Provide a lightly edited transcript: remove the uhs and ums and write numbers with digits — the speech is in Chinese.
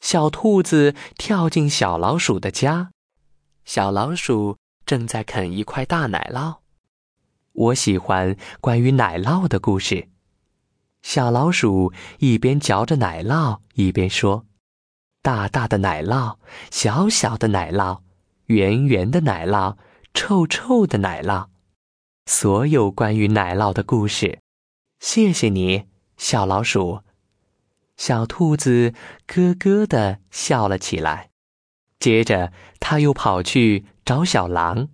小兔子跳进小老鼠的家，小老鼠正在啃一块大奶酪。我喜欢关于奶酪的故事。小老鼠一边嚼着奶酪，一边说：大大的奶酪，小小的奶酪，圆圆的奶酪，臭臭的奶酪。所有关于奶酪的故事。谢谢你，小老鼠。小兔子咯咯地笑了起来，接着它又跑去找小狼。